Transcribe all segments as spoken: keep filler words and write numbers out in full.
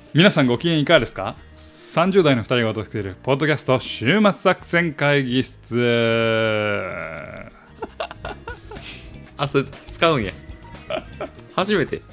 皆さんご機嫌いかがですか？さんじゅう代のふたりがお届けするポッドキャスト週末作戦会議室。 あ、それ使うんや。初めて。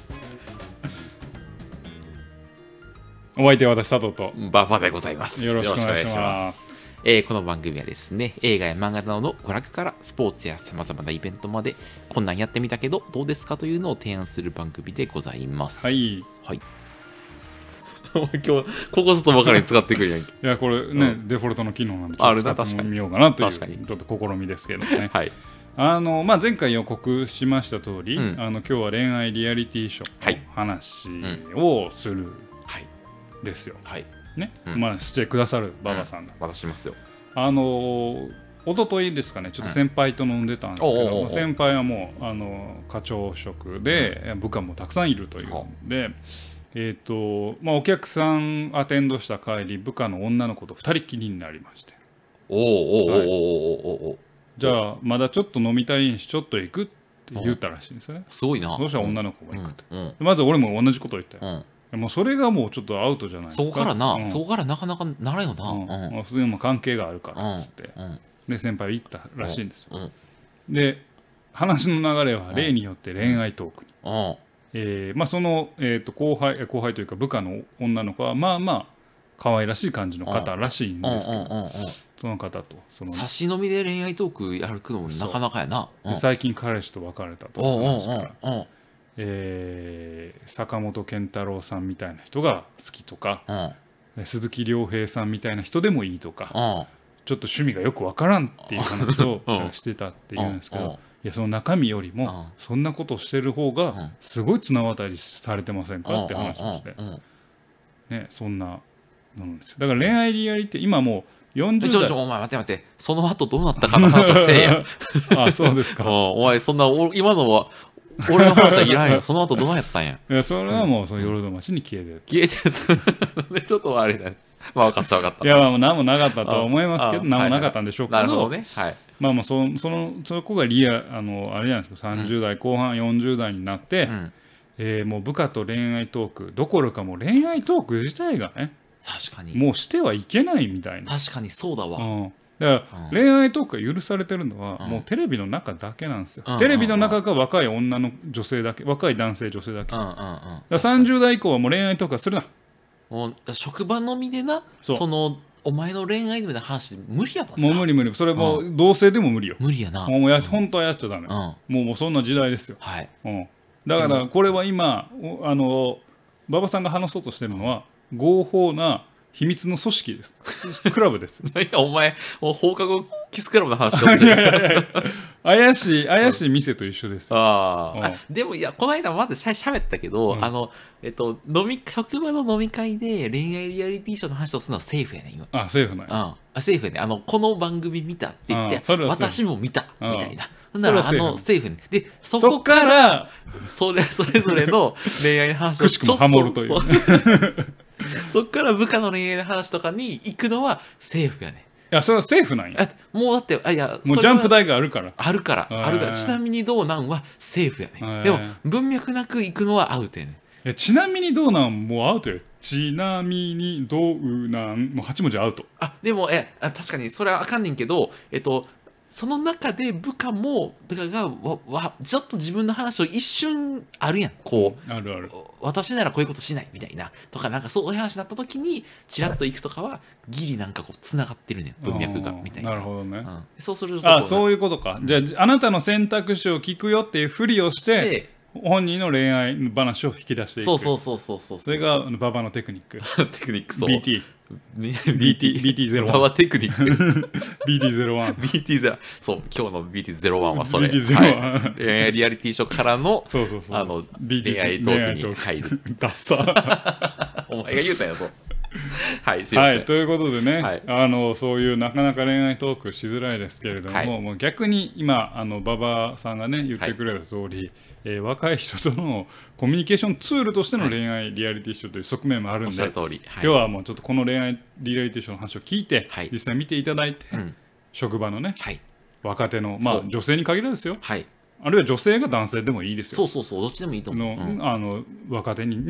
お相手は私佐藤とババでございます。 よろしくお願いします。 えー、この番組はですね、映画や漫画などの娯楽からスポーツやさまざまなイベントまで、こんなんやってみたけどどうですかというのを提案する番組でございます。 はい。 はい。今日ここぞとばかりに使ってくるやんけ。 いやこれね、うん、デフォルトの機能なんでちょっと使ってみようかなというちょっと試みですけどね。 はい。 あのまあ、前回予告しました通り、うん、あの今日は恋愛リアリティショーの話をするですよ。 はい。 ね、うん、まあしてくださる馬場さんが、 うん、私しますよ。 あの一昨日ですかね、ちょっと先輩と飲んでたんですけど、うん、先輩はもうあの課長職で、うん、部下もたくさんいるというので、えーとまあ、お客さんアテンドした帰り部下の女の子とふたりきりになりまして、 おーおーおーおーおーおーじゃあまだちょっと飲みたいんしちょっと行くって言ったらしいんですよね。 すごいな。 そしたら女の子が行くと、 うんうん、 まず俺も同じこと言ったよ、うん、もうそれがもうちょっとアウトじゃないですか。 そこからな、 うん、 そこからなかなかならんよな、 うんうん、それも関係があるからっつって、うんうん、で先輩は行ったらしいんですよ、うん、で話の流れは例によって恋愛トークに、うんうんえーまあ、その、えー、と後輩後輩というか部下の女の子はまあまあ可愛らしい感じの方らしいんですけど、その方とその差し飲みで恋愛トークやるのもなかなかやな、 うん、最近彼氏と別れたと話から、えー、坂本健太郎さんみたいな人が好きとか、うん、鈴木亮平さんみたいな人でもいいとか、うん、ちょっと趣味がよくわからんっていう話をしてたっていうんですけど、いやその中身よりもそんなことをしてる方がすごい綱渡りされてませんかって話をして、ね、そんななんですよ。だから恋愛リアリティ今もうよんじゅう代ちょちょお前待って待ってその後どうなったかの話をせえやあそうですかお前そんな今のは俺の話はいらんよその後どうやったんや。 いやそれはもうその夜の街に消えてる、 消えてるちょっと悪いな。まあ分かった分かった。 いやまあ何もなかったとは思いますけど何もなかったんでしょうけど、 なるほどね、はい、 まあまあ そ, そのそこがリアあのあれじゃないですか、さんじゅう代後半よんじゅう代になって、うんえー、もう部下と恋愛トークどころかもう恋愛トーク自体がね確かにもうしてはいけないみたいな。 確かにそうだわ、 うん、だから恋愛トークが許されてるのはもうテレビの中だけなんですよ、うん、テレビの中が若い女の女性だけ若い男性女性だけ、うんうんうん、だからさんじゅう代以降はもう恋愛トークはするな。 もう職場のみでな そ, そのお前の恋愛みたいな話無理やもんな。 もう無理無理それもう同性でも無理よ、 無理やな。 もうや、うん、本当はやっちゃダメ、うん、もうもうそんな時代ですよ、 はいうん、だからこれは今あの馬場さんが話そうとしてるのは合法な秘密の組織ですクラブですいやお前放課後キスクラブの話しとっていやいやいや怪しい怪しい店と一緒ですよ。 あ、うん、あでもいやこの間まだしゃべったけど、うん、あのえっと飲み職場の飲み会で恋愛リアリティショーの話をするのはセーフやね今。 あセーフなんや、 うん、あセーフやね。あのこの番組見たって言って私も見たみたいな、 うん、 だからあのセーフね。でそこからそれそれぞれの恋愛の話をくしくもハモるというそっから部下の恋愛の話とかに行くのはセーフやね。 いやそれはセーフなんや。 もうだってあいやもうジャンプ台があるからあるからあるから。ちなみにどうなんはセーフやね。でも文脈なく行くのはアウトやね。 いやちなみにどうなんもうアウトよ。ちなみにどうなんもうはち文字アウト。 あでもえ確かにそれはあかんねんけどえっとその中で部下も部下がわわちょっと自分の話を一瞬あるやんこうあるある私ならこういうことしないみたいなとかなんかそういう話になった時にチラッと行くとかはギリなんかこうつながってるねん文脈がみたいな。 なるほどね、 うん、そうするとあそういうことか、うん、じゃああなたの選択肢を聞くよっていうふりをして本人の恋愛話を引き出していく。 そうそうそうそうそうそれが馬場のテクニックテクニックそうビーティービーティービーティーゼロワン馬場テクニックビーティーゼロワンビーティーゼロワン そう今日の ビーティーゼロワン はそれビーティーゼロワン、 はい、恋愛リアリティショーからのそうそうそうあの恋愛トークに入るダッサお前が言うたんやそうはいすいません、 はい、ということでね、 はい、 あのそういうなかなか恋愛トークしづらいですけれども、はい、もう逆に今あの馬場さんがね言ってくれた通り、はいえー、若い人とのコミュニケーションツールとしての恋愛リアリティショーという側面もあるんで、はい、 通り、 はい、今日はもうちょっとこの恋愛リアリティショーの話を聞いて、はい、実際見ていただいて、うん、職場のね、はい、若手のまあ女性に限らずですよ、はい、あるいは女性が男性でもいいですよ。 そうそうそうどっちでもいいと思う、 の、うん、あの若手に、に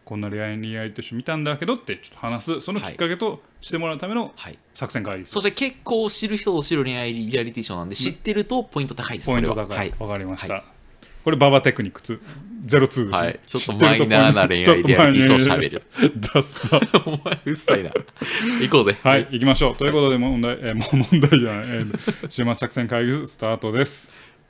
こんな恋愛リアリティショー見たんだけどってちょっと話す、そのきっかけとしてもらうための作戦会議、はい、 そして結構知る人ぞ知る恋愛リアリティショーなんで、知ってるとポイント高いです。 ポイント高い、 はい、 分かりました、はい、これババテクニックゼロツーですね、はい、 ちょっとマイナーな恋愛リアリティショーしゃべるダッサお前うっさいな行こうぜ。 はい、行きましょうということで問題、えー、もう問題じゃない、えー、週末作戦会議スタートです。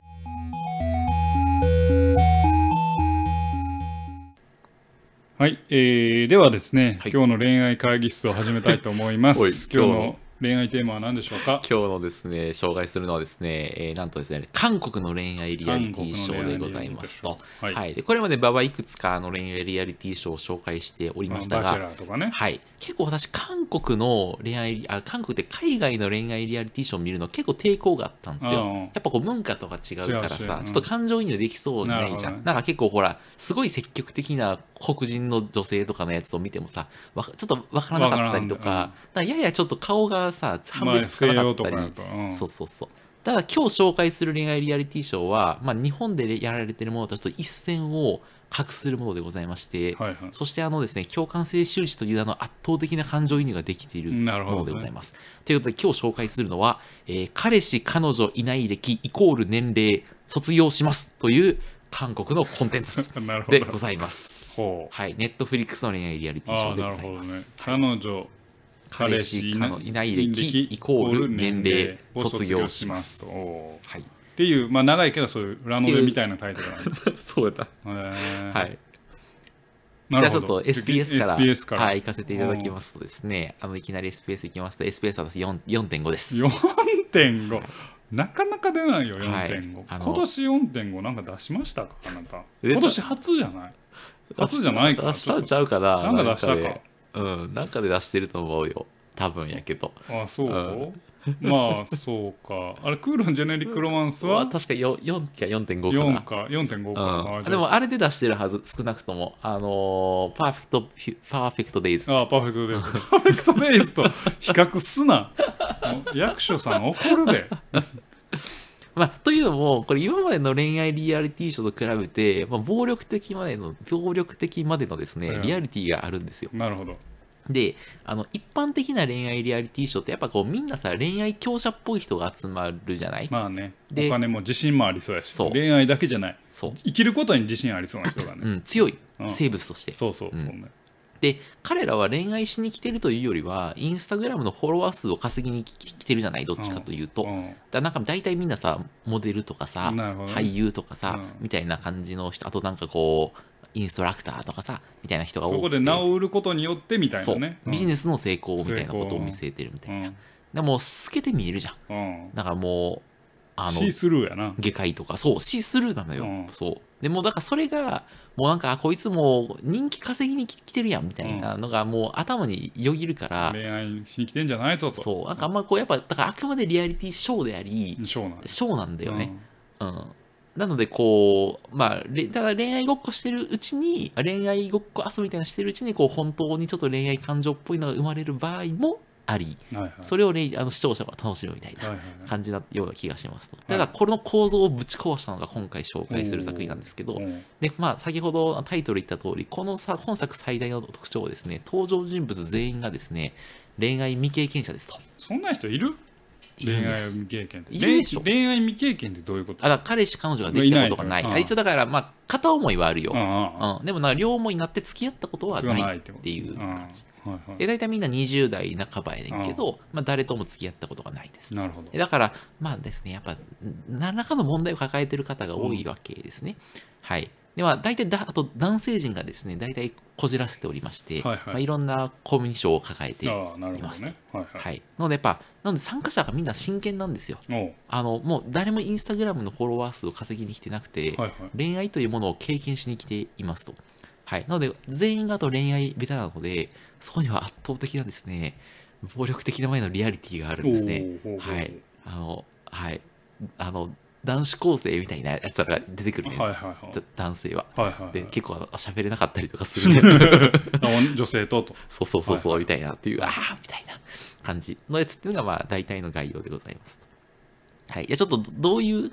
はい、えー、ではですね、はい、今日の恋愛会議室を始めたいと思います今日の恋愛テーマは何でしょうか。 今日のですね紹介するのはですね、えー、なんとですね韓国の恋愛リアリティショーでございますと、はい、はい、でこれまで馬場いくつかの恋愛リアリティショーを紹介しておりましたが、 バチェラーとかね、 はい、結構私韓国の恋愛あ韓国って海外の恋愛リアリティショーを見るの結構抵抗があったんですよ。やっぱこう文化とか違うからさ、うん、ちょっと感情移入できそうにないじゃん。 な, なんか結構ほらすごい積極的な黒人の女性とかのやつを見てもさちょっとわからなかったりとか、うん、ややちょっと顔がさ判別つかなかったり、まあうん、そうそうそう。ただ今日紹介する恋愛リアリティショーは、まあ、日本でやられているものとちょっと一線を画するものでございまして、はいはい、そしてあのですね共感性周知というあの圧倒的な感情移入ができているものでございます、ね、ということで今日紹介するのは、えー、彼氏彼女いない歴イコール年齢卒業しますという韓国のコンテンツでございますはい、ネットフリックスの恋愛リアリティショーでございます。 あ、なるほどね、彼女彼氏いない歴イコール年齢卒業しますと、はい、 っていう、まあ、長いけどそういう裏ノベみたいなタイトルなんでそうだ、えー、はい。じゃあちょっと エスピーエス から、エスピーエス から、はい、行かせていただきますとですね、あのいきなり エスピーエス 行きますと エスピーエス は私 よんてんご です。 よんてんご、はい、なかなか出ないよ よんてんご、はい、今年 よんてんご なんか出しましたかあなた。今年初じゃない初じゃないか出したんちゃうかな。 なんか出したか、 うん、なんかで出してると思うよ多分やけど。 あ、そう、うん、まあそうか。あれクールンジェネリックロマンスは確か 4, 4か よんてんご かな。 よんか よんてんご か、 うん、でもあれで出してるはず少なくともあのー、パーフェクトパーフェクトデイズ。 ああパーフェクトデイズパーフェクトデイズと比較すな役所さん怒るでまあ、というのもこれ今までの恋愛リアリティショーと比べて、まあ、暴力的までの暴力的までのですね、うん、リアリティがあるんですよ。 なるほど。 で、あの一般的な恋愛リアリティショーってやっぱこうみんなさ恋愛強者っぽい人が集まるじゃない。 まあね、お金も自信もありそうやし、恋愛だけじゃない、そう生きることに自信ありそうな人がね、 うん、強い生物として、うん、 そうそうそうね、うん、 で彼らは恋愛しに来てるというよりはインスタグラムのフォロワー数を稼ぎに来てるじゃない、どっちかというと、うん、だなんか大体みんなさモデルとかさ、俳優とかさ、うん、みたいな感じの人、あとなんかこうインストラクターとかさみたいな人が多くて、 そこで名を売ることによってみたいなね、 そうビジネスの成功みたいなことを見据えてるみたいな、うん、でも透けて見えるじゃん、うん、だからもうあのシースルーやな、 下界とかそうシースルーなのよ、うん、そうでもだからそれがもうなんかこいつも人気稼ぎに来てるやんみたいなのがもう頭によぎるから、 恋愛しに来てんじゃないぞと、 そうなんかあんまこうやっぱだからあくまでリアリティショーでありショーなんショーなんだよね、うん、うんなのでこうまあただ恋愛ごっこしてるうちに恋愛ごっこ遊びみたいなしてるうちにこう本当にちょっと恋愛感情っぽいのが生まれる場合もあり、はいはい、それを、ね、あの視聴者が楽しむみたいな感じなような気がしますと、はいはい、ただこの構造をぶち壊したのが今回紹介する作品なんですけど、で、まあ、先ほどタイトル言った通りこのさ本作最大の特徴はですね登場人物全員がですね恋愛未経験者ですと。 そんな人いる？恋愛未経験っているでしょ。 恋愛未経験ってどういうこと？ あだ彼氏彼女ができたことがない。ない一応だからまあ片思いはあるよ。うん、でもなんか両思いになって付き合ったことはないっていう感じ。はいはい、で大体みんなにじゅう代半ばやねんけど、まあ、誰とも付き合ったことがないです。 なるほど。 だからまあですねやっぱ何らかの問題を抱えている方が多いわけですね。うん、はい。では大体だあと男性陣がですね大体こじらせておりまして、はいはいまあ、いろんなコミュニ障を抱えていますと。なるほどね。はいはいはい、なのでやっぱなので参加者がみんな真剣なんですよ。あのもう誰もインスタグラムのフォロワー数を稼ぎに来てなくて、はいはい、恋愛というものを経験しに来ていますと。はい、なので全員があと恋愛ベタなのでそこには圧倒的なですね暴力的な前のリアリティがあるんですね。はいあのはいあの男子高生みたいなやつが出てくるね、はいはいはい、男性は、はいはいはい、で結構喋れなかったりとかする女性ととそうそうそうそう、はいはい、みたいなっていうああみたいな感じのやつっていうのがまあ大体の概要でございます。はい、いやちょっとどういうあの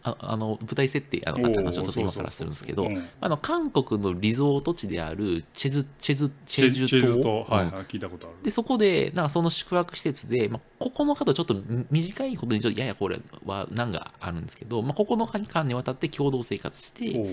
ああの舞台設定あの話をちょっと今からするんですけど、あの韓国のリゾート地であるチェズチェズチェジュ島、 はいはい、聞いたことある。 でそこでなんかその宿泊施設で、まあ、ここの方ちょっと短いことにちょっとややこれは難があるんですけど、まあ、ここの間にわたって共同生活して、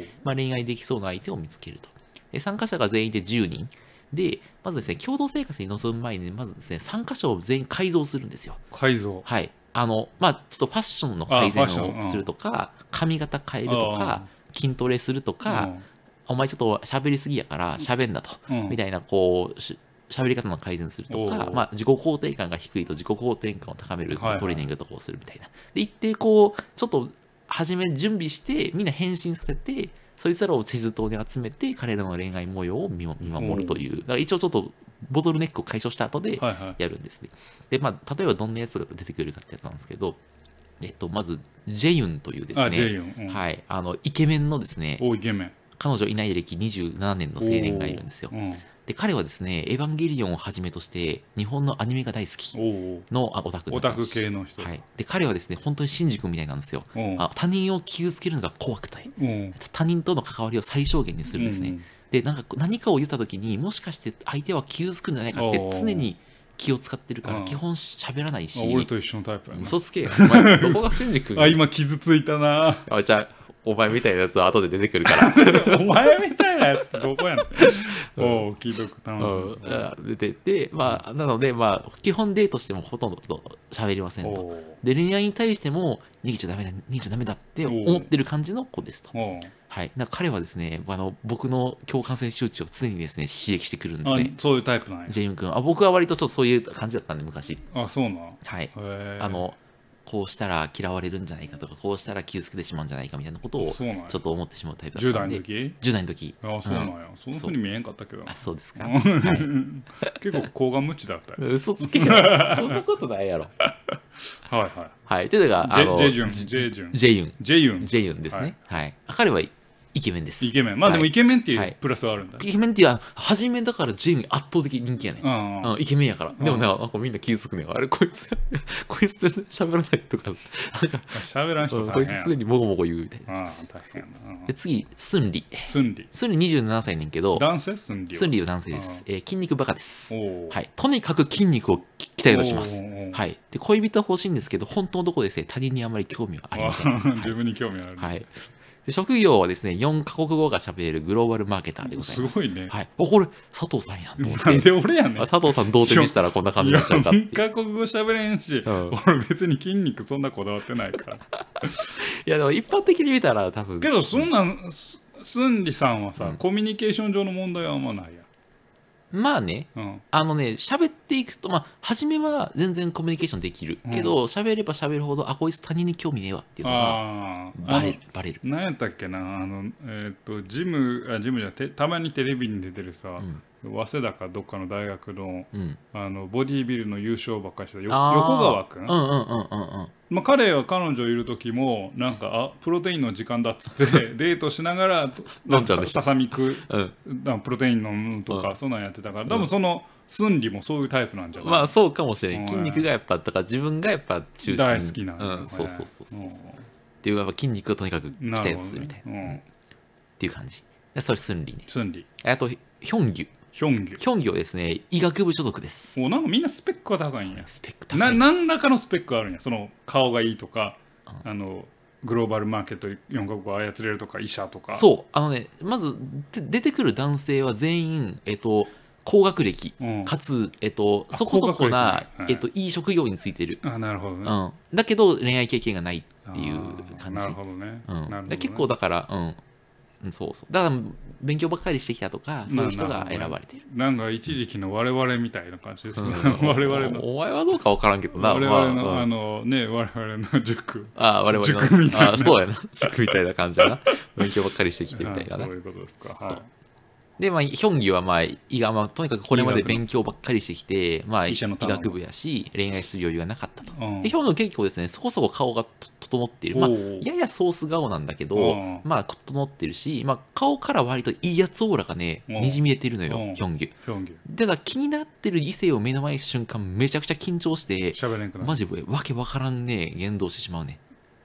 まあ、恋愛できそうな相手を見つけると。で参加者が全員でじゅうにんで、まずですね、共同生活に臨む前に、まずですね、参加者を全員改造するんですよ。 改造。 はい。あの、まあ、ちょっとファッションの改善をするとか、髪型変えるとか、筋トレするとか、お前ちょっと喋りすぎやから喋んだと、みたいな、こう、喋り方の改善するとか、まあ、自己肯定感が低いと自己肯定感を高めるトレーニングとかをするみたいな。で、一定こう、ちょっと、初め準備して、みんな変身させて、そいつらをチェジュ島に集めて彼らの恋愛模様を見守るという、だから一応ちょっとボトルネックを解消した後でやるんですね。はいはい、で、まあ、例えばどんなやつが出てくるかってやつなんですけど、えっと、まず、ジェユンというですね、 あ、ジェユン、うん、 はい、あの、イケメンのですね、 おイケメン。 彼女いない歴にじゅうななねんの青年がいるんですよ。で彼はですね、エヴァンゲリオンをはじめとして、日本のアニメが大好きのオタクオタク系の人、 はい。で彼はですね、本当にシンジ君みたいなんですよ。あ他人を傷つけるのが怖くて、他人との関わりを最小限にするんですね。うん、で、なんか何かを言ったときに、もしかして相手は傷つくんじゃないかって常に気を使ってるから、基本喋らないし。 俺と一緒のタイプやな。 嘘つけよ。お前どこがシンジ君あ、今傷ついたな。 あ、じゃあ、お前みたいなやつは後で出てくるからお前みたいなやつってどこやねんおお聞いとく頼む、 うん、出てて、まあなのでまあ基本デートしてもほとんど喋りませんと。で恋愛に対しても逃げちゃダメだ逃げちゃダメだって思ってる感じの子ですと。はい、なんか彼はですね、あの僕の共感性周知を常にですね刺激してくるんですね。 そういうタイプなんや。 ジェイユン君、あ、僕は割とちょっとそういう感じだったんで昔。 あ、そうなん。 はい。あのこうしたら嫌われるんじゃないかとか、こうしたら傷つけてしまうんじゃないかみたいなことをちょっと思ってしまうタイプだったんで。 じゅう代の時 ? じゅう 代の時。 ああ、そうなんや。そんなふうに見えんかったけど。 あ、そうですか。 結構高顔無知だったよ。 嘘つけよ。そんなことないやろ。 はいはい。 はい。というのが、あの、 ジェジュン。ジェジュン。 ジェユン。 ジェユン。 ジェユンですね。はい。彼はイケメンです。 イケメン。まあでもイケメンっていうプラスはあるんだ。 イケメンっていうのは、初めだからジェユン圧倒的人気やねん。イケメンやから。でもね、なんかみんな傷つくねん。あれ、こいつ、こいつ全然喋らないとか、なんか、 喋らん人大変。 こいつ常にもごもご言うみたいな。ああ、大変な。 で、次、スンリ。 スンリ。 スンリにじゅうななさいねんけど、 男性スンリスンリは男性です。え筋肉バカです。はい。とにかく筋肉を鍛え出します。はい。で、恋人は欲しいんですけど、本当のところですね、他人にあまり興味はありません。 自分に興味ある。 はい。で職業はですね、よんカ国語が喋れるグローバルマーケターでございます。 すごいね。 はい。お、これ、佐藤さんやんと思って。 なんで俺やねん。 佐藤さん同点にしたらこんな感じになっちゃったって。 よんカ国語喋れんし、うん、俺別に筋肉そんなこだわってないから。いや、でも一般的に見たら多分。 けど、そんなん、スンリさんはさ、うん、コミュニケーション上の問題はあんまないやん。 まあね、うん、あのね、喋っていくと、まあ、初めは全然コミュニケーションできるけど、喋、うん、れば喋るほど、あ、こいつ他人に興味ねえわっていうのがバレる、バレる。 何やったっけな、あの、えっ、ー、と、ジム、あ、ジムじゃなくて、たまにテレビに出てるさ、うん早稲田かどっかの大学の、うん、あのボディービルの優勝ばっかりした横川君、まあ、彼は彼女いる時もなんかあプロテインの時間だっつってデートしながら飲んじゃうでしょささみく、うん、プロテイン飲むとか、うん、そんなんやってたから多分その寸理もそういうタイプなんじゃない、 まあそうかもしれない、うん、筋肉がやっぱだから自分がやっぱ中心大好きなんだ、 うん、そうそうそうそう、うん、っていうやっぱ筋肉をとにかく鍛えするみたいな、ねうん、っていう感じそれ寸理ね寸理あとヒョンギュヒョンギュヒョンギュはですね医学部所属です。 おなんかみんなスペックは高いんや。 スペック高いな何らかのスペックがあるんや。その顔がいいとか、うん、あのグローバルマーケットよんカ国語操れるとか医者とか。 そうあのねまず出てくる男性は全員えっと高学歴、うん、かつ、えっと、そこそこな、はいえっと、いい職業についてる。 あなるほどね、 うん。だけど恋愛経験がないっていう感じ。 なるほどね。 うん、 なるほどね結構だから、うんそうそうだから勉強ばっかりしてきたとかそういう人が選ばれてるなんか一時期の我々みたいな感じですね、うん、我々のお前はどうか分からんけどな我々の、まあ、あのね我々の塾あ我々の塾みたいなあそうやな塾みたいな感じやな勉強ばっかりしてきてみたいなそういうことですかはいで、まあ、ヒョンギは、まあ、医が、まあ、とにかくこれまで勉強ばっかりしてきて、まあ、医学部やし、恋愛する余裕がなかったと。うん、で、ヒョンギは結構ですね、そこそこ顔が整っている。まあ、ややソース顔なんだけど、まあ、整ってるし、まあ、顔から割といいやつオーラがね、にじみ出てるのよ、ヒョンギ。で、だ気になってる異性を目の前にした瞬間、めちゃくちゃ緊張して、マジでわけわからんね、言動してしまうね。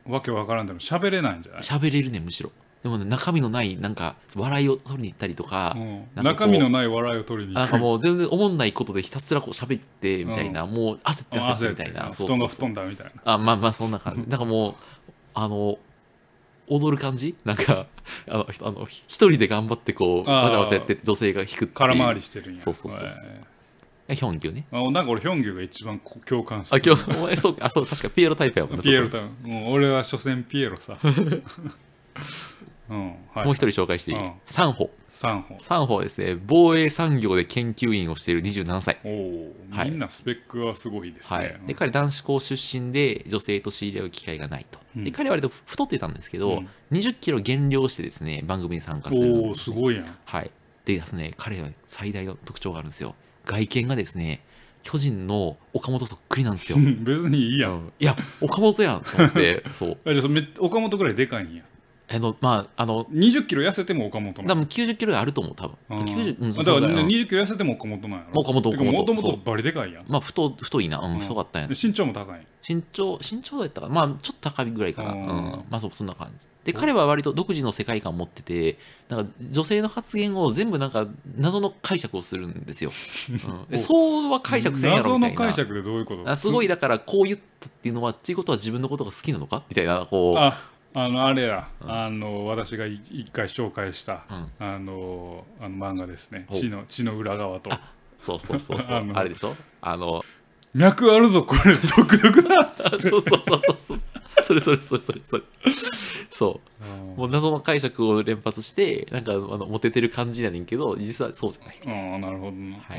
わけわからんでも喋れないんじゃない？ 喋れるねむしろ。でもね、中身のないなんか笑いを取りに行ったりとか、 うん、 なんか中身のない笑いを取りに行く。 なんかもう全然思んないことでひたすらこう喋ってみたいな、うん、もう焦って焦ってみたいな、 布団が布団だみたいな。 あ、まあまあそんな感じ。なんかもうあの踊る感じ、なんかあのあの一人で頑張ってこうわちゃわちゃやって女性が弾くっていう。 空回りしてるんや。 そうそうそうそう。えー、ヒョンギュね。 あ、なんか俺ヒョンギュが一番共感してる。あ、今日お前そうか、あ、そう確かピエロタイプやもんね。 ピエロタイプ。もう俺は所詮ピエロさ。うんはい、 もう一人紹介していい？サンホ。 サンホ。 サンホはですね、防衛産業で研究員をしているにじゅうななさい。 おお、はい、みんなスペックはすごいですね。はい、 で彼男子校出身で女性と知り合う機会がないと。うん、で彼は割と太ってたんですけど、うん、にじゅっキロ減量してですね番組に参加するんです、ね。 おお、すごいやん。 はい。でですね、彼は最大の特徴があるんですよ。外見がですね、巨人の岡本そっくりなんですよ。 別にいいやん。うん、 いや、岡本やんと思って、そう。 じゃあ岡本ぐらいでかいんや。 あのまああのにじゅっキロ痩せても岡本なの。 多分きゅうじゅっキロあると思う多分。きゅうじゅう、うん、 だから、ね、にじゅっキロ痩せても岡本なんやろ。 岡本岡本。 もともとバリでかいやん。 まあ太太いな、うん、太かったんや。 身長も高い。 身長身長やったかな、まあちょっと高いぐらいかな。うん、まあそんな感じ。で彼は割と独自の世界観を持ってて、なんか女性の発言を全部なんか謎の解釈をするんですよ。うん、でそうは解釈せんやろみたいな。 謎の解釈でどういうこと？ すごいだからこう言ったっていうのはっていうことは自分のことが好きなのかみたいなこう。 ああのあれや、うん、あの私が一回紹介した、うん、あのあの漫画ですね。血の血の裏側と。 そうそうそうそうあ, あれでしょ。あの脈あるぞこれ独特だ。 そうそうそうそうそう。それそれそれそれそれ。そう。もう謎の解釈を連発してなんかあのモテてる感じやねんけど実はそうじゃない。 ああなるほどね。はい。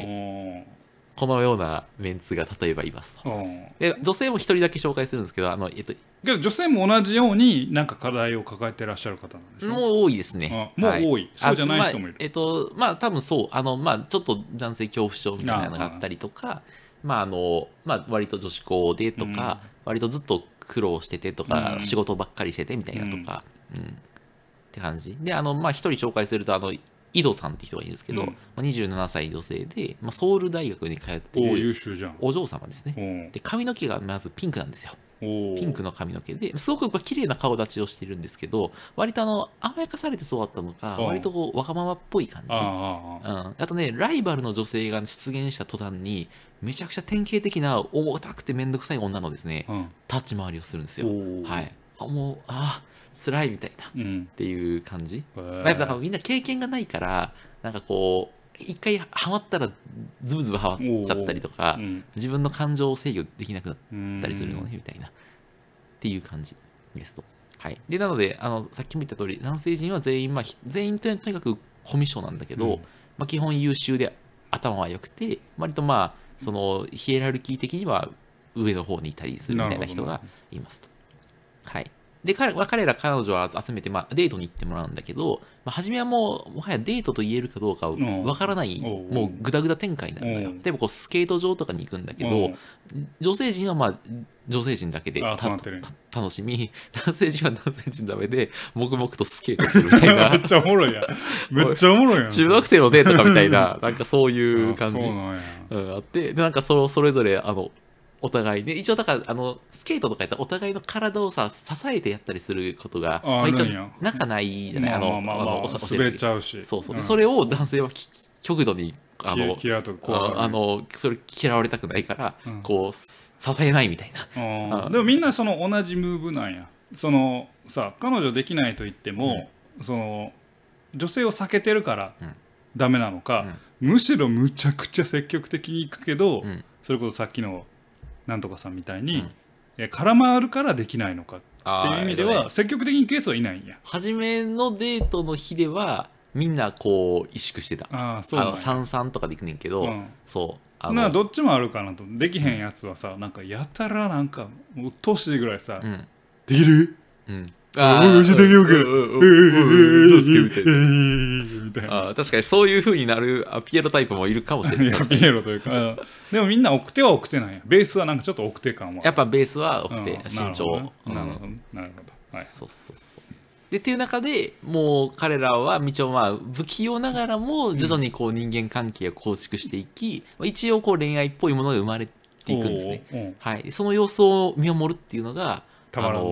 このようなメンツが例えばいますと。で女性も一人だけ紹介するんですけど、あの、えっと、 けど女性も同じようになんか課題を抱えてらっしゃる方なんでしょう。 もう多いですね。 もう多い、はい、そうじゃない人もいる。 まあ、えっとまあ多分そうあのまあちょっと男性恐怖症みたいなのがあったりとか、まああのまあ割と女子校でとか、うん、割とずっと苦労しててとか、うん、仕事ばっかりしててみたいなとか、うん、うん、って感じで、あのまあ一人紹介するとあの井戸さんって人がいるんですけど、うん、にじゅうななさい女性で、まあ、ソウル大学に通っているお嬢様ですね。で髪の毛がまずピンクなんですよ。ピンクの髪の毛ですごく綺麗な顔立ちをしてるんですけど、割とあの甘やかされてそうだったのか割とこうわがままっぽい感じ。 あ, あ, あ, うん、あとねライバルの女性が出現した途端にめちゃくちゃ典型的な重たくて面倒くさい女のですね、うん、立ち回りをするんですよ。はい、あもうあ辛いみたいな、うん、っていう感じ。まあ、やっぱだからみんな経験がないからなんかこう一回ハマったらズブズブハマっちゃったりとか、うん、自分の感情を制御できなくなったりするのねみたいなっていう感じですと。はい、でなのであのさっきも言った通り男性陣は全員、まあ、全員とにかくコミュ障なんだけど、うんまあ、基本優秀で頭は良くて割とまあそのヒエラルキー的には上の方にいたりするみたいな人がいますと。はい、で 彼, 彼ら彼女は集めて、まあ、デートに行ってもらうんだけど、まあ、初めはもうもはやデートと言えるかどうかわからない、うん、もうグダグダ展開になるのよ。でもこうスケート場とかに行くんだけど、女性陣はまあ女性陣だけで楽しみ、男性陣は男性陣ダメで黙々とスケートするみたいなめっちゃおもろいやんめっちゃおもろいやん中学生のデートかみたいななんかそういう感じあ, そうなんや、 うん、あってでなんか そ, それぞれあのお互いね一応だからあのスケートとかやったらお互いの体をさ支えてやったりすることがあ、まあ、一応や仲ないじゃない、あの滑っちゃうしそうそう、うん、それを男性は極度にあのああのそれ嫌われたくないから、うん、こう支えないみたいな。 でもみんなその同じムーブなんや。そのさ彼女できないと言っても、うん、その女性を避けてるからダメなのか、うん、むしろむちゃくちゃ積極的にいくけど、うん、それこそさっきのなんとかさんみたいに、うん、空回るからできないのかっていう意味では、ね、積極的にケースはいないんや。 初めのデートの日ではみんなこう萎縮してた。 ああそうなんや。 さんさんとかでいくねんけど、うん、そうあのなどっちもあるかなと。できへんやつはさ、うん、なんかやたらなんかうっとうしいぐらいさ、うん、できる、うんああ、教えてあげようか。どうすけみたいな。確かにそういう風になるピエロタイプもいるかもしれない。いやピエロというか、でもみんな奥手は奥手なんや。ベースはなんかちょっと奥手感は。 やっぱベースは奥手、うん、身長。 なるほど、なるほど。はい。 そうそうそう。でっていう中でもう彼らは一応まあ不器用ながらも徐々にこう人間関係を構築していき、うん、一応こう恋愛っぽいものが生まれていくんですね。はい。その様子を見守るっていうのがたまらんね。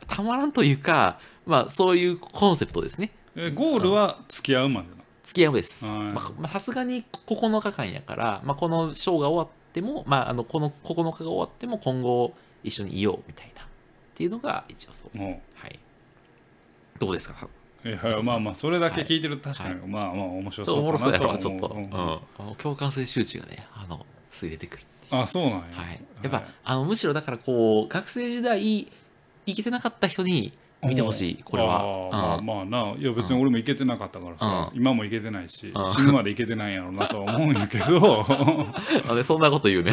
たまらんというか、まあそういうコンセプトですね。 えゴールは付き合うまでな、 付き合うです。 はいまあさすがにここのかかんやから、まあ、このショーが終わっても、まあ、あのこのここのかが終わっても今後一緒にいようみたいなっていうのが一応そう、 おうはい、どうですか。 いやまあまあそれだけ聞いてると確かに、 はい、 まあまあ面白ちょっとおもろそうかなそうやろちょっと、 と思う、うんうん、共感性周知がねあのすぐ出てくるっていう。 あそうなんや、 はい、やっぱ、あのむしろだからこう学生時代生きてなかった人に見てほしいこれは。 あ、うん、まあまあないや別に俺も行けてなかったからさ、うん、今も行けてないし、うん、死ぬまで行けてないんやろうなとは思うんやけどなんでそんなこと言うね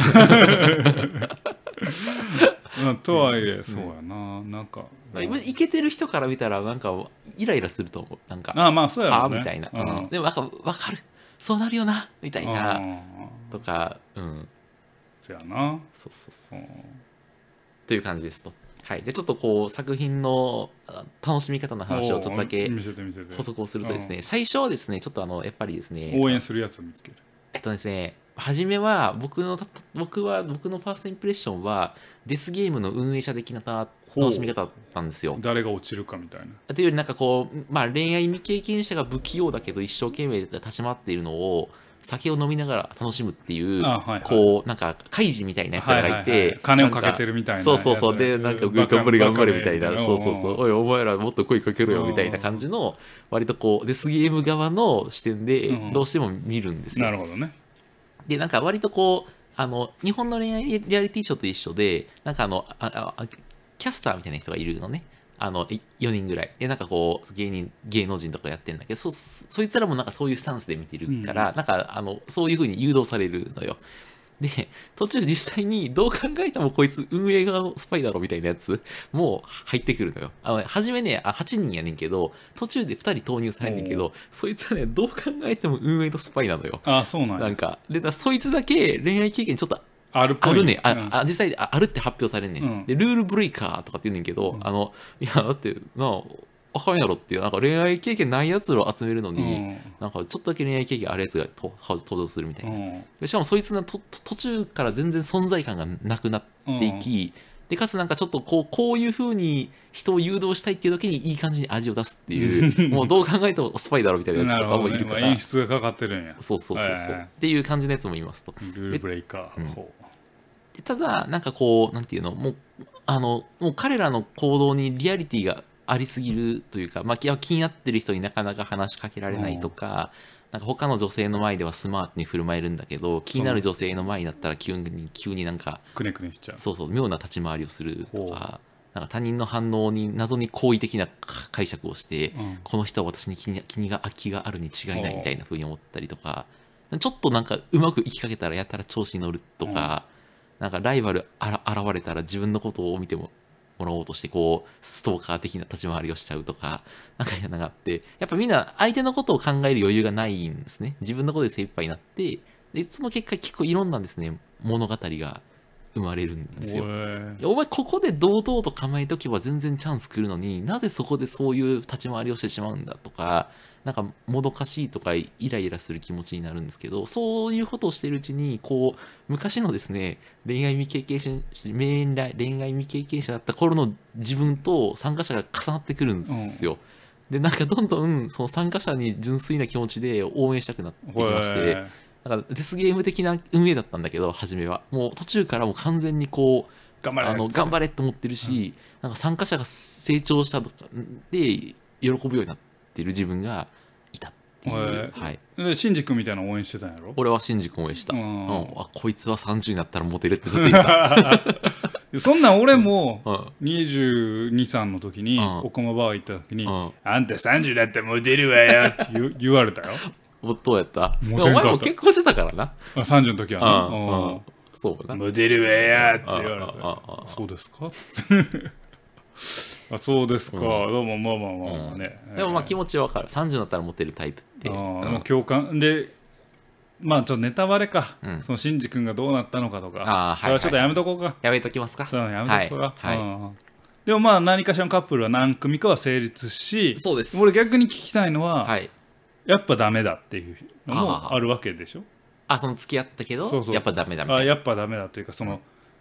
とはいえそうやな、うん、なんかイケてる人から見たらなんかイライラすると思う。なんかああまあそうやろうねみたいな、 うん、 でもなんか分かるそうなるよなみたいなとか、うんそうやなそうそうそうという感じですと。はい、でちょっとこう作品の楽しみ方の話をちょっとだけ補足をするとですね、最初はですねちょっとあのやっぱりですね応援するやつを見つける。 えっとですね初めは僕の僕は僕のファーストインプレッションはデスゲームの運営者的な楽しみ方だったんですよ。 誰が落ちるかみたいな。 というよりなんかこう、まあ、恋愛未経験者が不器用だけど一生懸命立ち回っているのを酒を飲みながら楽しむっていう、はいはい、こうなんかカイジみたいなやつらがいて、はいはいはい、 金をかけてるみたいなそうそうそうでなんか頑張れ頑張れみたいなそうそうそうおいお前らもっと声かけろよみたいな感じの割とこうデスゲーム側の視点でどうしても見るんですよ。 なるほどね。 でなんか割とこうあの日本の恋愛リアリティショーと一緒でなんかあのああキャスターみたいな人がいるのね。あのよにんぐらいでなんかこう芸人芸能人とかやってるんだけど そ, そいつらもなんかそういうスタンスで見てるから、うん、なんかあのそういう風に誘導されるのよ。で途中実際にどう考えてもこいつ運営側のスパイだろみたいなやつもう入ってくるのよ。あの初めねあはちにんやねんけど途中でふたり投入されんねんけどそいつはねどう考えても運営のスパイなのよ。 あそうなんや。 なんかでだそいつだけ恋愛経験ちょっとあるっぽい、 あるね、あ、うん、あ実際ああるって発表されんねん、うん、でルールブレイカーとかって言うねんけど、うん、あのいやだってなああかんやろっていうなんか恋愛経験ないやつらを集めるのに、うん、なんかちょっとだけ恋愛経験あるやつがと登場するみたいな、うん、でしかもそいつのと途中から全然存在感がなくなっていき、うん、でかつなんかちょっとこうこういう風に人を誘導したいっていう時にいい感じに味を出すっていうもうどう考えてもスパイだろみたいなやつとかもいるから、 ねまあ、演出がかかってるんや。 そうそうそうそう、えー、っていう感じのやつもいますと。 ルールブレイカー、うんただなんかこうなんていうのもうあのもう彼らの行動にリアリティがありすぎるというか、まあ、気になってる人になかなか話しかけられないとか、なんか他の女性の前ではスマートに振る舞えるんだけど気になる女性の前になったら急に急になんかくねくねしちゃう。 そうそう妙な立ち回りをするとか、なんか他人の反応に謎に好意的な解釈をして、うん、この人は私に気に気が気があるに違いないみたいな風に思ったりとか、ちょっとなんかうまく生きかけたらやったら調子に乗るとか。うんなんかライバルあら現れたら自分のことを見てもらおうとしてこうストーカー的な立ち回りをしちゃうとかなんかなんかあってやっぱみんな相手のことを考える余裕がないんですね。自分のことで精一杯になってでその結果結構いろんなですね物語が生まれるんですよ。お前ここで堂々と構えとけば全然チャンス来るのになぜそこでそういう立ち回りをしてしまうんだとかなんかもどかしいとかイライラする気持ちになるんですけどそういうことをしているうちにこう昔のですね恋愛未経験者恋愛未経験者だった頃の自分と参加者が重なってくるんですよ。うん、でなんかどんどんその参加者に純粋な気持ちで応援したくなってきまして。なんかデスゲーム的な運営だったんだけど初めはもう途中からもう完全にこう頑張れあの頑張れって思ってるし、うん、なんか参加者が成長したとかで喜ぶようになってる自分がいたっていう、はい、 でシンジ君みたいなの応援してたんやろ。 俺はシンジ君応援した、うんうん、あこいつはさんじゅうになったらモテるってずっと言ったそんなん俺もにじゅうに、さんの時におこまバー行った時に、うん、あんたさんじゅうだったらモテるわよって言, 言われたよ。 どうやった？でもお前も結婚してたからな。 あさんじゅうの時はね。 うんうん、そうな。 モテるわやって言われて。そうですかってあそうですか。どうもまあまあまあまあね。 でもまあ気持ちはわかる。さんじゅうになったらモテるタイプって。 あもう共感で、まあちょっとネタバレか。そのシンジ君がどうなったのかとか。あそれはちょっとやめとこうか。 やめときますか。 そうやめとこうか。はい。でもまあ何かしらのカップルは何組かは成立し、 そうです。 俺逆に聞きたいのは。はい。やっぱダメだっていうのもあるわけでしょ。 あその付き合ったけどそうそうやっぱダメだみたいな。 あやっぱダメだというかその、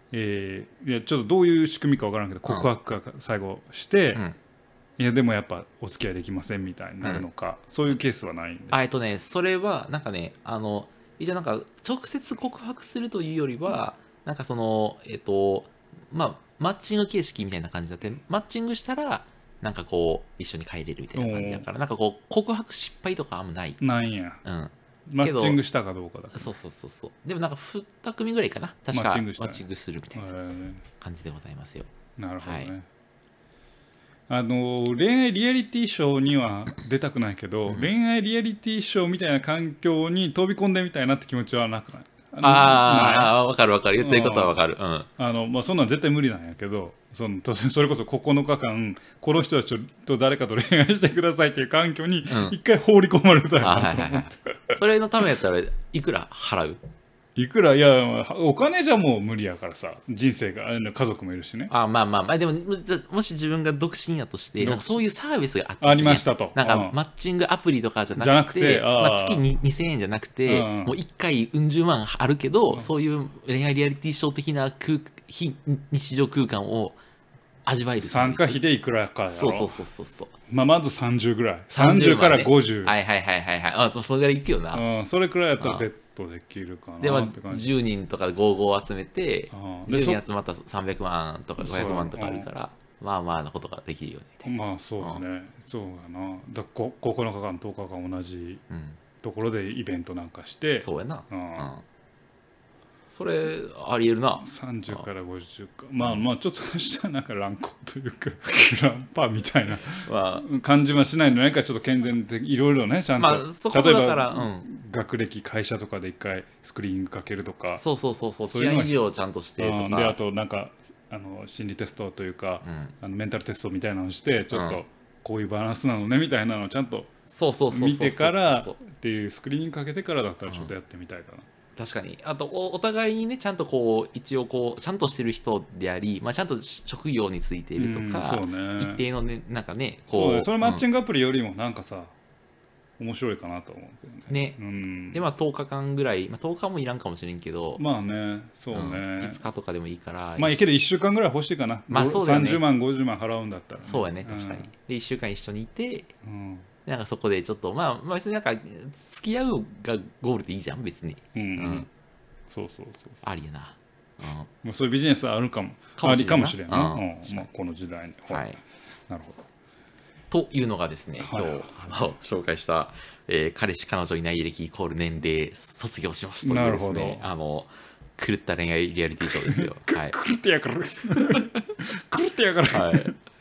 えー、いやちょっとどういう仕組みか分からんけど告白が最後して、うん、いやでもやっぱお付き合いできませんみたいになるのか、うん、そういうケースはないんで。 あえっとねそれはなんかねあの一応なんか直接告白するというよりは、うん、なんかそのえっとまあマッチング形式みたいな感じだってマッチングしたらなんかこう一緒に帰れるみたいな感じだからなんかこう告白失敗とかあんまないないんや、うん、マッチングしたかどうかだそうそうそうそうでもなんかに組ぐらいかな確かマッチングした、ね、マッチングするみたいな感じでございますよ。 なるほどね、はい、あの恋愛リアリティショーには出たくないけど、うん、恋愛リアリティショーみたいな環境に飛び込んでみたいなって気持ちはなくない？ ああ分かる分かる言ってることは分かる、うんあのまあ、そんなん絶対無理なんやけどそのそれこそここのかかんこの人たちと誰かと恋愛してくださいっていう環境に一回放り込まれたら、うんはいはいはい、 それのためやったらいくら払う？ いくらいやお金じゃもう無理やからさ人生が家族もいるしねあまあまあまあでももし自分が独身やとしてなんかそういうサービスがあって、 ね、ありましたとなんかマッチングアプリとかじゃなくてまあ、月ににせんえんじゃなくてもういっかいうん十万あるけどそういう恋愛リアリティショー的な空非日常空間を味わえる参加費でいくらかやろそうそうそうそうそうまあまずさんじゅうぐらいさんじゅうからごじゅう、 ね、はいはいはいはいはいあそれぐらいいくよな、 うん、それくらいやったらベッドできるかなでもじゅうにんとかごじゅうご集めてじゅうにん集まったらさんびゃくまんとかごひゃくまんとかあるからまあまあなことができるよねまあそうだね、うん、そうやなだこここのかかんとおかかん同じところでイベントなんかして、 うん、そうやな、うんうんそれありえるなさんじゅうからごじゅうかまあまあちょっとしたなんか乱行というかランパーみたいな感じはしないのないかちょっと健全でいろいろねちゃんと、まあ、そこだから、例えば、うん、学歴会社とかで一回スクリーニングかけるとかそうそうそうそう治安維持をちゃんとしてとかであとなんかあの心理テストというか、うん、あのメンタルテストみたいなのをしてちょっとこういうバランスなのねみたいなのをちゃんと見てからっていうスクリーニングかけてからだったらちょっとやってみたいかな、うん確かにあと お, お互いにねちゃんとこう一応こうちゃんとしてる人であり、まあ、ちゃんと職業についているとか、うんね、一定のねなんかねこう そう、それマッチングアプリよりもなんかさ、うん、面白いかなと思うけどねね、うん、でまあとおかかんぐらい、まあ、とおかもいらんかもしれんけどまあねそうね、うん、 いつかとかでもいいからまあいいけどいっしゅうかんぐらい欲しいかな、まあそうだよね、さんじゅうまんごじゅうまん払うんだったら、ね、 そうやね確かに、うん、でいっしゅうかん一緒にいて、うんなんかそこでちょっとまあ、まあ、別になんか付き合うがゴールでいいじゃん別にうん、うんうんそうそうそうありやな、 うん、そういうビジネスあるかもありかもしれんな、うんうんまあ、この時代に、 はい、 なるほどというのがですね、はい、今日、はい、紹介した、えー、彼氏彼女いない歴イコール年齢卒業しますというですねあの狂った恋愛リアリティショーですよ、はい、 狂ってやから狂ってやから、 はい、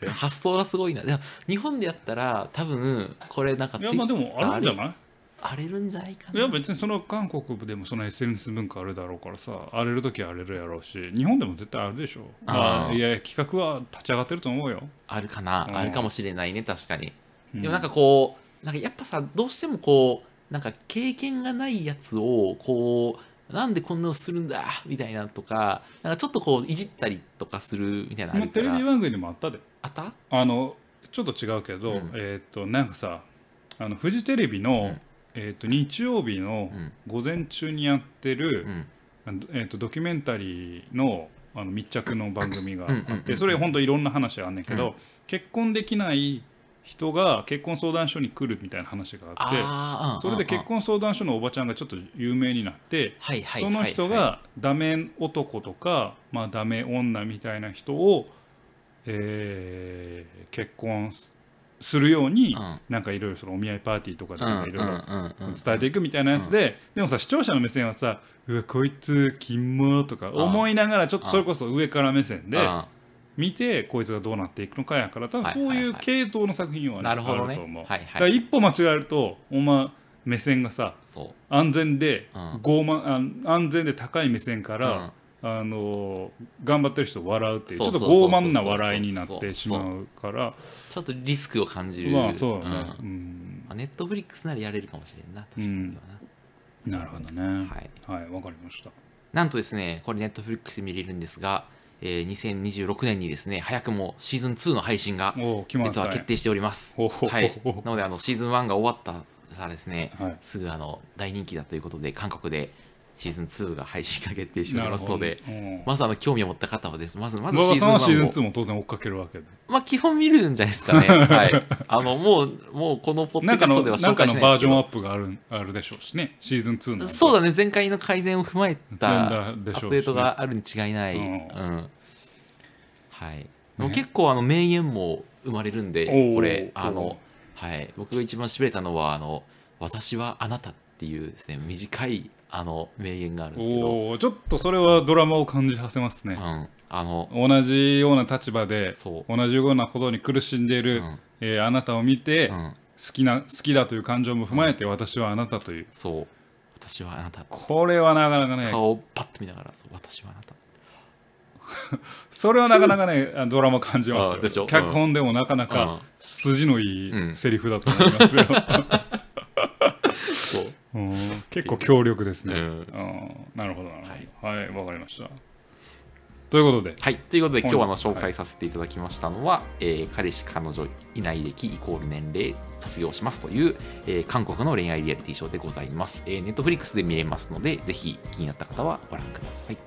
発想がすごいなでも日本でやったら多分これなんかいやまあでもあるんじゃない荒れるんじゃないかな。 いや別にその韓国でもその エスエヌエス 文化あるだろうからさ荒れる時は荒れるやろうし日本でも絶対あるでしょあ、まあ、いや企画は立ち上がってると思うよあるかな、うん、あるかもしれないね確かに、うん、でもなんかこうなんかやっぱさどうしてもこうなんか経験がないやつをこうなんでこんなのするんだみたいなとかなんかちょっとこういじったりとかするみたいなのあるから、まあ、 テレビ番組でもあったであったあのちょっと違うけど、うん、えっ、ー、となんかさあのフジテレビの、うんえー、と日曜日の午前中にやってる、うんえー、とドキュメンタリー の, あの密着の番組があってそれ本当いろんな話があんねんけど、うん、結婚できない人が結婚相談所に来るみたいな話があってあそれで結婚相談所のおばちゃんがちょっと有名になってその人がダメ男とか、まあ、ダメ女みたいな人を、えー、結婚するように、うん、なんかいろいろそのお見合いパーティーとかでいろいろ伝えていくみたいなやつで、でもさ視聴者の目線はさうわこいつキモとか思いながらちょっとそれこそ上から目線で見てこいつがどうなっていくのかやから多分そういう系統の作品は、ね、あると思う。だから一歩間違えるとお前目線がさ安全で傲慢安全で高い目線から、うんあの頑張ってる人を笑うっていうちょっと傲慢な笑いになってしまうからちょっとリスクを感じるまあそうだね、 うんうん、ネットフリックスならやれるかもしれんな確かにはな、うん、なるほどねはい、はい、わかりました。 なんとですねこれネットフリックスで見れるんですが、えー、にせんにじゅうろくねんにですね早くもシーズンツーの配信が実は決定しております、はい、なのであのシーズンワンが終わったらですね、はい、すぐあの大人気だということで韓国でシーズンツーが配信が決定しておりますので、 うん、 まずあの興味を持った方はですまずまずシーズンワンもシーズンツーもも当然追っかけるわけで、 まあ基本見るんじゃないですかね。はい。あのもうもうこのポッドキャストでは紹介しないですけど、なんかのバージョンアップがあるあるでしょうしね、シーズンツーの。 そうだね、前回の改善を踏まえたアップデートがあるに違いない。うん。うん、はい。ね、結構あの名言も生まれるんで、これあのはい僕が一番しびれたのはあの私はあなたっていうですね短いあの名言があるんですけど、 おちょっとそれはドラマを感じさせますね。うん、あの同じような立場で同じようなことに苦しんでいる、うんえー、あなたを見て、うん、好きな好きだという感情も踏まえて、うん、私はあなたという、 そう私はあなた、 これはなかなかね顔をパッと見ながらそう私はあなたそれはなかなかねドラマ感じますよ。でしょ、脚本でもなかなか筋のいいセリフだと思いますよ、うんそううん、結構強力ですね、うん、なるほどなるほど、はい、わ、はい、かりました。ということで、 はい、ということで今日はの紹介させていただきましたのは、はいえー、彼氏彼女いない歴イコール年齢卒業しますという、えー、韓国の恋愛リアリティショーでございます。えー、ネットフリックスで見れますのでぜひ気になった方はご覧ください。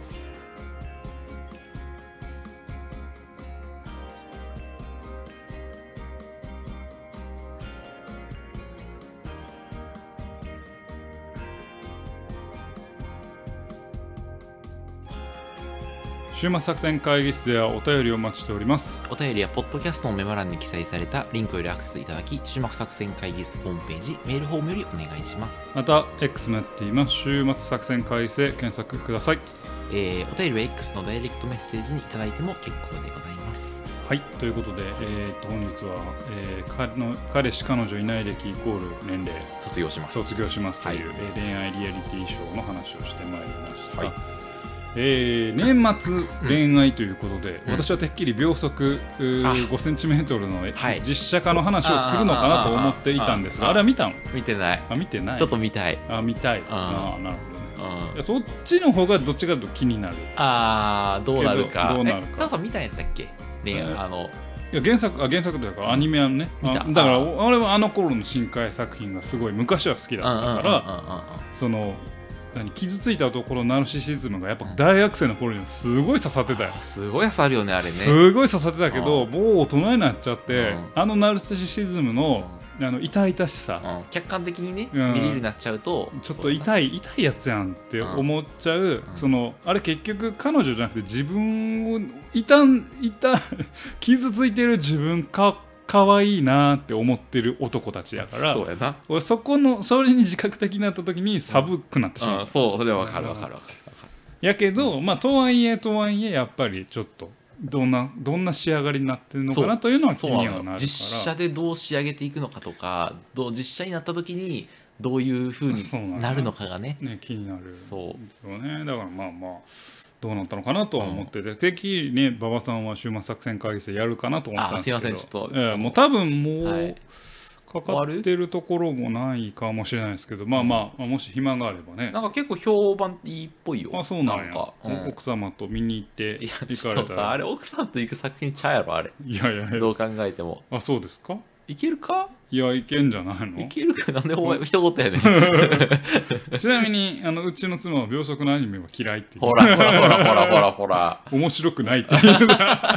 週末作戦会議室ではお便りをお待ちしております。 お便りはポッドキャストのメモ欄に記載されたリンクよりアクセスいただき、週末作戦会議室ホームページメールフォームよりお願いします。 また X もやっています。週末作戦会議室で検索ください。 えー、お便りは X のダイレクトメッセージにいただいても結構でございます。 はい、ということで、えー、と本日は、えー、彼の彼氏彼女いない歴イコール年齢卒業します卒業しますという、はい、恋愛リアリティショーの話をしてまいりました。はいえー、年末恋愛ということで、うん、私はてっきり秒速ごセンチメートルの実写化の話をするのかなと思っていたんですが、あれは見たの？ 見てない。 あ見てない。 ちょっと見たい。 あ見たい。あなるほどね。いやそっちの方がどっちかというと気になる。 ああどうなるか。 どうなるか。 え、タオさん見たんやったっけ？恋愛あの。 いや原作あ原作というかアニメはね、うん、だから俺はあの頃の深海作品がすごい昔は好きだったからその何傷ついたところのナルシシズムがやっぱ大学生の頃にすごい刺さってたよ。 すごい刺さるよねあれね。 すごい刺さってたけどもう大人になっちゃってあのナルシシズムのあの痛々しさ、 うん、客観的にね、うん、見れるようになっちゃうとちょっと痛い痛いやつやんって思っちゃう、うん、そのあれ結局彼女じゃなくて自分を痛痛傷ついてる自分か可愛いなって思ってる男たちやからそうやな俺そこのそれに自覚的になった時に寒くなってしまう、 うんうん、そうそれは分かる分かる分かるやけど、うん、まあとはいえとはいえやっぱりちょっとどんなどんな仕上がりになってるのかなというのは気にはなるから実写でどう仕上げていくのかとかどう実写になった時にどういう風になるのかが ね, ね気になるそうよね。だからまあまあどうなったのかなとは思ってて、うん、てっきりね馬場さんは週末作戦会議室でやるかなと思ったんですけどあすいませんちょっと、 えー、もう多分もう、はいかかってるところもないかもしれないですけど、まあまあ、もし暇があればね。 なんか結構評判いいっぽいよ。 あ、そうなんや。なんか、うん、奥様と見に行って行かれたら。 あれ奥さんと行く作品ちゃうやろあれ。 いやいやいや。 どう考えても。 あ、そうですか。 いけるか？ いやいけんじゃないの？ いけるかなんでお前一言やねん。ちなみにあのうちの妻は秒速のアニメは嫌いって言って。ほらほらほらほらほらほら。 面白くないって言う。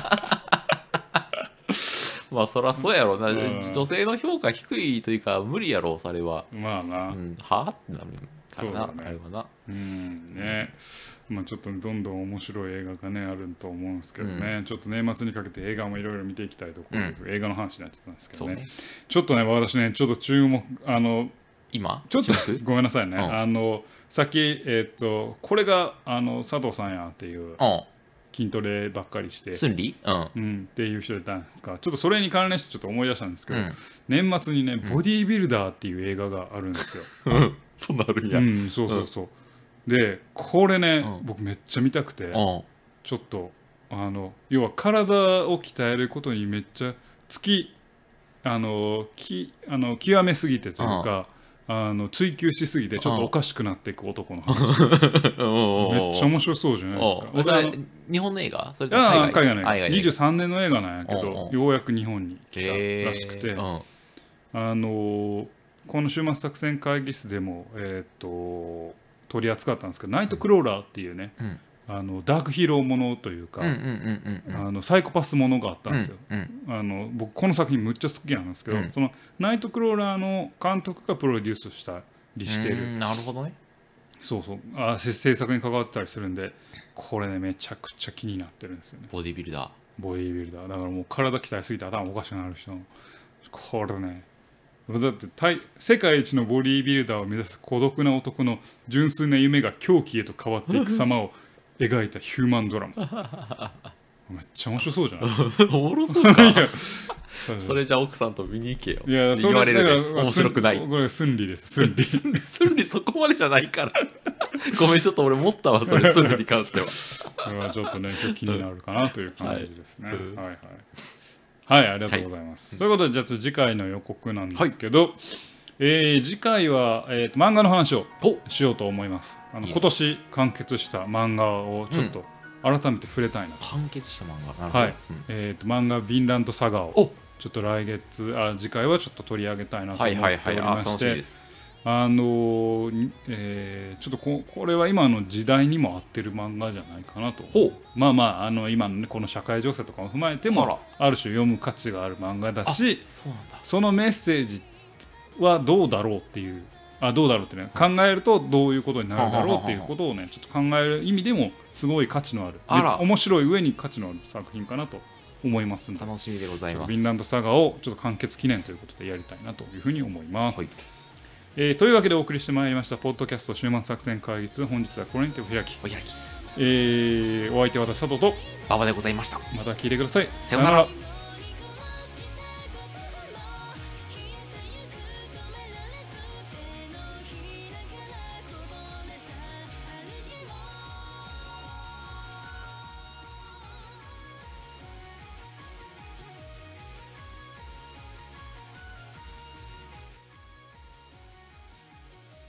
まあそりゃそうやろな、うん、女性の評価低いというか無理やろそれは。 まあな、 うん、はあってなるからな、 そうだね、 あれはなうんね、まあちょっとどんどん面白い映画がねあると思うんですけどね、うん、ちょっと年末にかけて映画もいろいろ見ていきたいところで、うん、映画の話になってたんですけど ね, ねちょっとね私ねちょっと注目あの今ちょっとごめんなさいね、うん、あのさっきえっ、ー、とこれがあの佐藤さんやっていう、うん筋トレばっかりしてスンリ、うんうん、っていう人いたんですか。ちょっとそれに関連してちょっと思い出したんですけど、うん、年末にねボディービルダーっていう映画があるんですよ、 うん、そんなあるんや、 うん、そうそうそう、うん、でこれね、うん、僕めっちゃ見たくて、うん、ちょっとあの要は体を鍛えることにめっちゃ突きあのきあの極めすぎてというか、あの追求しすぎてちょっとおかしくなっていく男の話めっちゃ面白そうじゃないですか。 それ日本の映画？それとも海外？海外のにじゅうさんねんの映画なんやけどようやく日本に来たらしくて、あのこの週末作戦会議室でも、えー、と取り扱ったんですけど、ナイトクローラーっていうね、うん、あのダークヒーローものというか、あのサイコパスものがあったんですよ、うんうん、あの僕この作品むっちゃ好きなんですけど、うん、そのナイトクローラーの監督がプロデュースしたりしてる、うん、 なるほどね、 そうそう、あ制作に関わってたりするんで、これねめちゃくちゃ気になってるんですよね。 ボディビルダーボディビルダーだからもう体鍛えすぎて頭おかしくなる人のこれね、だって世界一のボディビルダーを目指す孤独な男の純粋な夢が狂気へと変わっていく様を描いたヒューマンドラマめっちゃ面白そうじゃないおもろそうかいやそれじゃ奥さんと見に行けよ。 いや言われるで面白くない。 これ寸理です寸理寸理そこまでじゃないからごめんちょっと俺持ったわそれ寸理に関してはこれはちょっとね気になるかなという感じですね、はい、はいはいはいありがとうございます、はい、ということでじゃあ次回の予告なんですけど、はいえー、次回は、えー、と漫画の話をしようと思います。あの今年完結した漫画をちょっと改めて触れたいなと、 うん、完結した漫画なるほど、 はいうんえー、と漫画ヴィンランドサガをちょっと来月あ次回はちょっと取り上げたいなと思っておりまして、あのーえー、ちょっと こ, これは今の時代にも合ってる漫画じゃないかなと。まあまああの今の、ね、この社会情勢とかを踏まえてもある種読む価値がある漫画だし、 そうなんだ、 そのメッセージはどうだろうっていうあどうだろうってね考えるとどういうことになるだろうっていうことをねちょっと考える意味でもすごい価値のあるあら面白い上に価値のある作品かなと思いますので、 楽しみでございます。 ヴィンランドサガをちょっと完結記念ということでやりたいなというふうに思います、はいえー、というわけでお送りしてまいりましたポッドキャスト週末作戦会議室、本日はこれにてお開きお開き、 えー、お相手は私佐藤と馬場でございました。 また聞いてください。 さようなら。